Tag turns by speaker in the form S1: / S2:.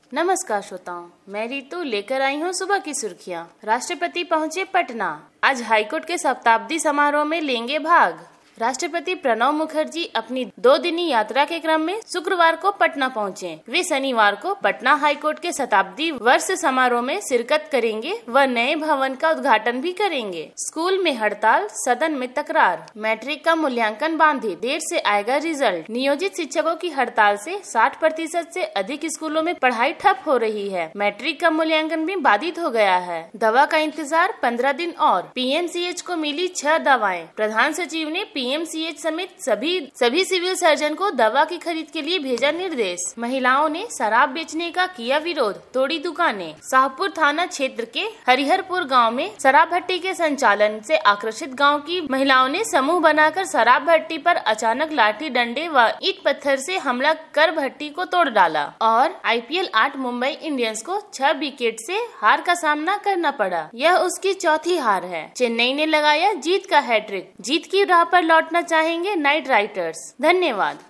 S1: नमस्कार श्रोताओं, मैं रितु लेकर आई हूँ सुबह की सुर्खियाँ। राष्ट्रपति पहुँचे पटना, आज हाईकोर्ट के शताब्दी समारोह में लेंगे भाग। राष्ट्रपति प्रणब मुखर्जी अपनी 2 दिनी यात्रा के क्रम में शुक्रवार को पटना पहुँचे। वे शनिवार को पटना हाईकोर्ट के शताब्दी वर्ष समारोह में शिरकत करेंगे व नए भवन का उद्घाटन भी करेंगे। स्कूल में हड़ताल, सदन में तकरार। मैट्रिक का मूल्यांकन बाधित, देर से आएगा रिजल्ट। नियोजित शिक्षकों की हड़ताल से 60% से अधिक स्कूलों में पढ़ाई ठप हो रही है। मैट्रिक का मूल्यांकन भी बाधित हो गया है। दवा का इंतजार 15 दिन और। पीएमसीएच को मिली 6 दवाएं। प्रधान सचिव ने पीएमसीएच समेत सभी सिविल सर्जन को दवा की खरीद के लिए भेजा निर्देश। महिलाओं ने शराब बेचने का किया विरोध, तोड़ी दुकानें। शाहपुर थाना क्षेत्र के हरिहरपुर गांव में शराब भट्टी के संचालन से आक्रोशित गांव की महिलाओं ने समूह बनाकर शराब भट्टी पर अचानक लाठी डंडे व ईंट पत्थर से हमला कर भट्टी को तोड़ डाला। और आईपीएल 8 मुंबई इंडियंस को 6 विकेट से हार का सामना करना पड़ा। यह उसकी चौथी हार है। चेन्नई ने लगाया जीत का हैट्रिक। जीत की राह पर लौटना चाहेंगे नाइट राइडर्स। धन्यवाद।